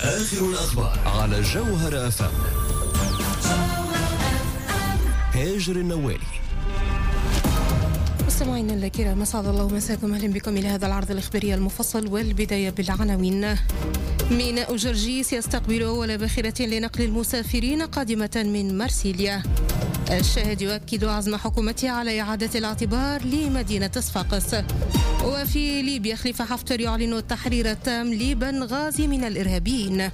آخر الأخبار على جوهر FM. هاجر النوالي. مستمعينا الكرام، اسعد الله مساكم، اهلا بكم الى هذا العرض الاخباري المفصل، والبدايه بالعناوين. ميناء جرجيس يستقبل اول باخره لنقل المسافرين قادمه من مرسيليا. الشاهد يؤكد عزم حكومته على اعاده الاعتبار لمدينه صفاقس. وفي ليبيا خليفه حفتر يعلن التحرير التام لبنغازي من الارهابيين.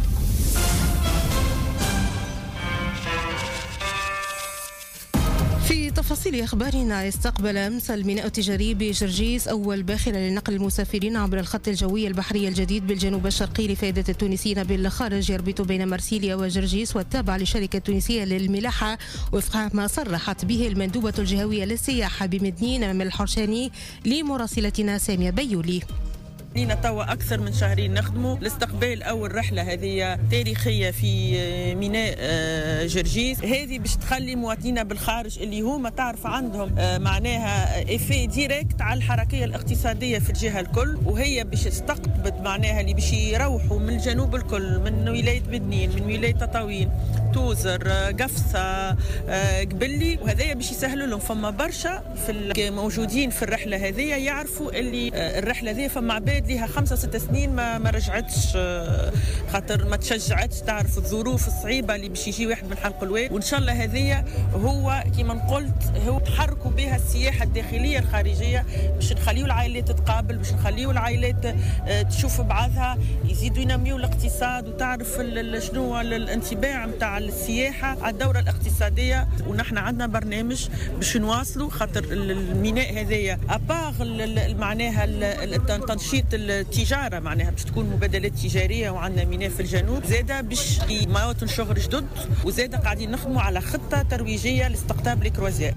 في تفاصيل أخبارنا، استقبل أمس الميناء التجاري بجرجيس أول باخرة لنقل المسافرين عبر الخط الجوي البحري الجديد بالجنوب الشرقي لفائدة التونسيين بالخارج، يربط بين مرسيليا وجرجيس والتابع للشركة التونسية للملاحة، وفق ما صرحت به المندوبة الجهوية للسياحة بمدنين أمام الحرشاني لمراسلتنا سامية بيولي. لينا توا أكثر من شهرين نخدموا لاستقبال أول رحلة هذه تاريخية في ميناء جرجيس. هذه باش تخلي مواطنينا بالخارج اللي هما تعرف عندهم معناها إيفي ديريكت على الحركية الاقتصادية في الجهة الكل، وهي باش تستقطب معناها اللي باش يروحوا من الجنوب الكل، من ولاية بدنين، من ولاية تطاوين، توزر، قفصة، قبلي، وهذا باش يسهلوا لهم. فما برشا في موجودين في الرحلة هذه يعرفوا اللي الرحلة هذه فما عباد لها 5-6 سنين ما رجعتش، خاطر ما تشجعتش، تعرف الظروف الصعيبة اللي باش يجي واحد من حلق الواد. وإن شاء الله هذه هو كما قلت هو تحركوا بها السياحة الداخلية الخارجية، باش نخليوا العائلات تتقابل، باش نخليوا العائلات تشوف بعضها، يزيدوا ينميوا الاقتصاد، وتعرف شنو الانطباع متاع السياحة على الدورة الاقتصادية. ونحن عندنا برنامج باش نواصلوا، خاطر الميناء هذايا أباغ معناها تنشيط التجارة، معناها باش تكون مبادلات تجارية، وعندنا ميناء في الجنوب زادة باش مواطن شغل جدد، وزادة قاعدين نخدموا على خطة ترويجية لاستقطاب الكروزير.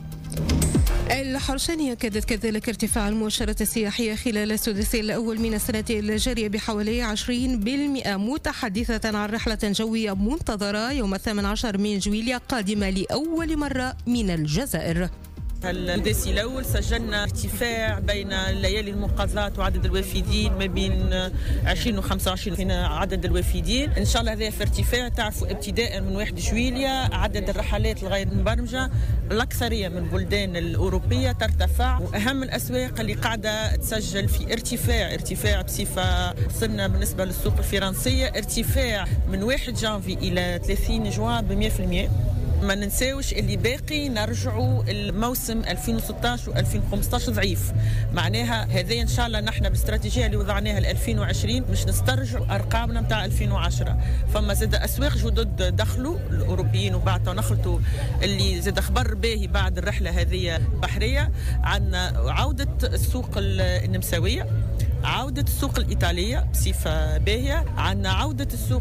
الحرشاني أكدت كذلك ارتفاع المؤشرات السياحية خلال السداسي الأول من السنة الجارية بحوالي 20%، متحدثة عن رحلة جوية منتظرة يوم 18 من جويلية قادمة لأول مرة من الجزائر. السداسي الأول سجلنا ارتفاع بين الليالي المنقذات وعدد الوافدين ما بين 20 و 25 هنا عدد الوافدين. إن شاء الله هذا في ارتفاع. تعرفوا ابتداء من 1 جويلية عدد الرحلات الغير مبرمجة الأكثرية من البلدان الأوروبية ترتفع، وأهم الأسواق اللي قاعدة تسجل في ارتفاع بصفة. وصلنا بالنسبة للسوق الفرنسية ارتفاع من 1 جانفي إلى 30 جوان ب100%. ما ننساوش اللي باقي نرجعوا الموسم 2016 و2015 ضعيف، معناها هذه ان شاء الله نحن بالاستراتيجيه اللي وضعناها ل 2020 مش نسترجعوا ارقامنا نتاع 2010. فما زاد اسواق جدد دخلوا الاوروبيين وبعد نخلطوا اللي زاد خبر باهي بعد الرحله هذه البحريه. عندنا عوده السوق النمساويه، عودة السوق الإيطالية بصفة باهية، عندنا عودة السوق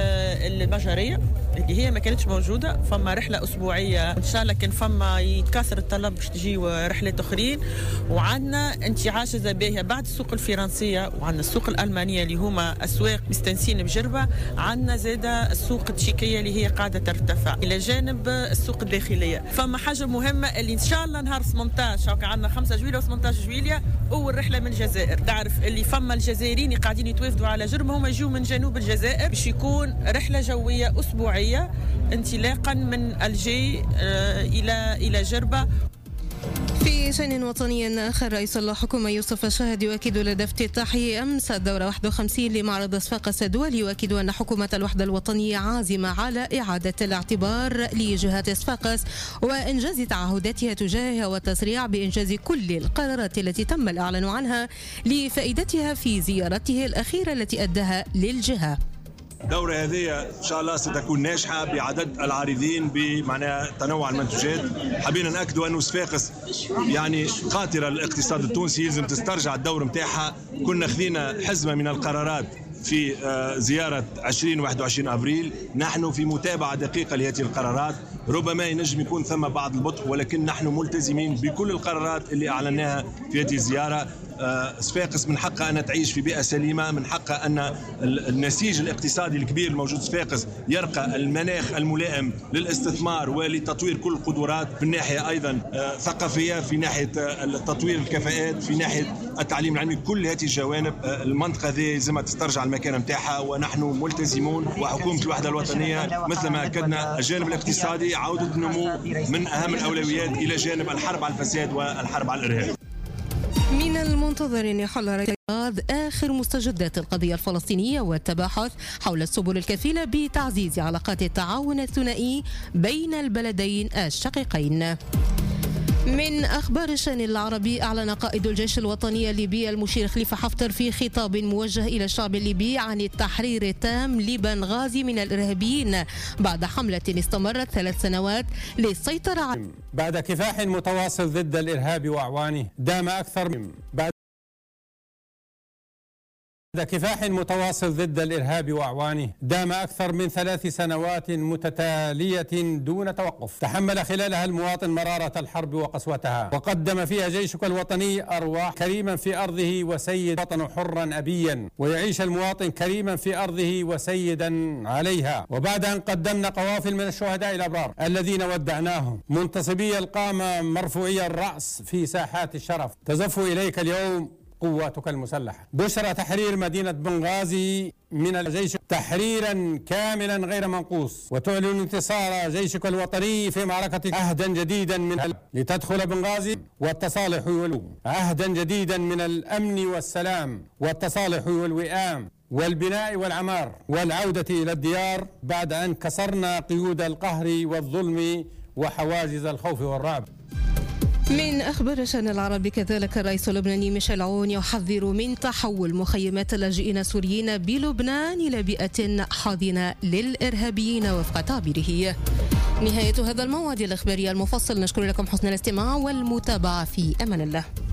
المجرية اللي هي ما كانتش موجودة. فما رحلة أسبوعية إن شاء الله كان فما يتكاثر الطلب باش تجي رحلات أخرين. وعندنا انتعاش باهية بعد السوق الفرنسية، وعندنا السوق الألمانية اللي هما أسواق مستنسين بجربة. عندنا زادة السوق التشيكية اللي هي قاعدة ترتفع إلى جانب السوق الداخلية. فما حاجة مهمة اللي إن شاء الله نهار 18 عندنا 5 جويلية و18 جويلية أول رحلة من الجزائر. تعرف اللي فما الجزائريين قاعدين يتوافدوا على جربة، هم يجوا من جنوب الجزائر باش يكون رحلة جوية أسبوعية انطلاقا من الجي إلى جربة. في شأن وطني آخر، رئيس الحكومة يوسف الشاهد يؤكد لدى افتتاحه أمس الدورة 51 لمعرض صفاقس الدولي، يؤكد أن حكومة الوحدة الوطنية عازمة على إعادة الاعتبار لجهات صفاقس وإنجاز تعهداتها تجاهها والتسريع بإنجاز كل القرارات التي تم الإعلان عنها لفائدتها في زيارته الأخيرة التي أداها للجهة. الدورة هذه إن شاء الله ستكون ناجحة بعدد العارضين بمعنى تنوع المنتوجات. حبينا نأكدوا أنه صفاقس يعني قاطرة للاقتصاد التونسي، يلزم تسترجع الدور متاعها. كنا خذينا حزمة من القرارات في زيارة 20-21 أبريل، نحن في متابعة دقيقة لهذه القرارات. ربما ينجم يكون ثم بعض البطء، ولكن نحن ملتزمين بكل القرارات اللي أعلناها في هذه الزيارة. صفاقس من حقها أن تعيش في بيئة سليمة، من حقها أن النسيج الاقتصادي الكبير الموجود في صفاقس يرقى المناخ الملائم للاستثمار ولتطوير كل القدرات، في الناحية أيضا ثقافية، في ناحية تطوير الكفاءات، في ناحية التعليم العلمي. كل هذه الجوانب المنطقة ذي لازم تسترجع المكانة نتاعها، ونحن ملتزمون وحكومة الوحدة الوطنية مثل ما أكدنا الجانب الاقتصادي عودة النمو من أهم الأولويات إلى جانب الحرب على الفساد والحرب على الإرهاب. من المنتظر أن يحل آخر مستجدات القضية الفلسطينية والتباحث حول السبل الكفيلة بتعزيز علاقات التعاون الثنائي بين البلدين الشقيقين. من أخبار الشأن العربي، أعلن قائد الجيش الوطني الليبي المشير خليفة حفتر في خطاب موجه إلى الشعب الليبي عن التحرير التام لبنغازي من الإرهابيين بعد حملة استمرت 3 سنوات للسيطرة على بعد كفاح متواصل ضد الإرهاب وأعوانه دام أكثر من بعد كفاح متواصل ضد الإرهاب وأعوانه دام أكثر من 3 سنوات متتالية دون توقف، تحمل خلالها المواطن مرارة الحرب وقسوتها، وقدم فيها جيشك الوطني أرواح كريما في أرضه وسيد وطن حرا أبيا، ويعيش المواطن كريما في أرضه وسيدا عليها. وبعد أن قدمنا قوافل من الشهداء الأبرار الذين ودعناهم منتصبي القامة مرفوعي الرأس في ساحات الشرف، تزف إليك اليوم قواتك المسلحة بشرى تحرير مدينة بنغازي من الجيش تحريرا كاملا غير منقوص، وتعلن انتصار جيشك الوطني في معركة عهدا جديدا من لتدخل بنغازي والتصالح عهدا جديدا من الأمن والسلام والتصالح والوئام والبناء والعمار والعودة إلى الديار بعد أن كسرنا قيود القهر والظلم وحواجز الخوف والرعب. من أخبار الشأن العربي كذلك، الرئيس اللبناني ميشيل عون يحذر من تحول مخيمات اللاجئين السوريين بلبنان إلى بيئة حاضنة للإرهابيين وفق تعبيره. نهاية هذا الموعد الإخباري المفصل، نشكر لكم حسن الاستماع والمتابعة، في أمان الله.